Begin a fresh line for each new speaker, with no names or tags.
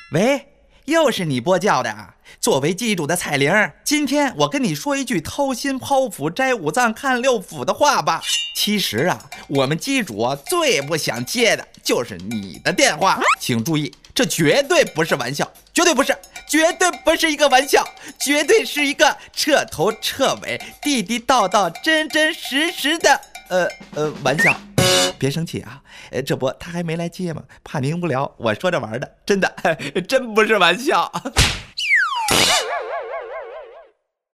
喂，又是你拨叫的啊？作为机主的彩铃，今天我跟你说一句掏心剖腹摘五脏看六腑的话吧。其实啊，我们机主最不想接的就是你的电话，请注意，这绝对不是玩笑，绝对不是一个玩笑，绝对是一个彻头彻尾、地地道道、真真实实的玩笑。别生气啊，这不他还没来接吗？怕您无聊，我说着玩的，真的，真不是玩笑。